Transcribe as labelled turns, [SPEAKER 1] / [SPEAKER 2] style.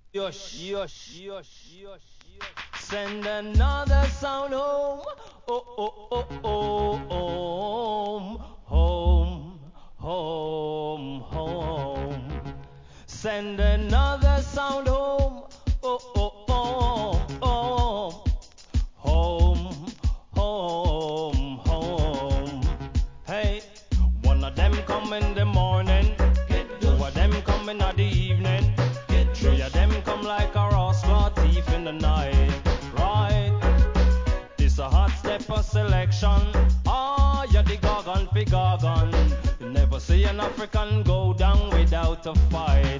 [SPEAKER 1] Yosh, yosh, yosh, yosh, yosh. Send another sound home. Oh, oh, oh, oh, home, home, home, home. Send another sound home. Oh, oh, oh, oh, home, home, home. Hey, one of them come in the morning, two of them come in the evening, three of them come like a rascal thief in the night. Right, it's a hot step of selection. Ah, you're the gargon fi gargon. You never see an African go down without a fight.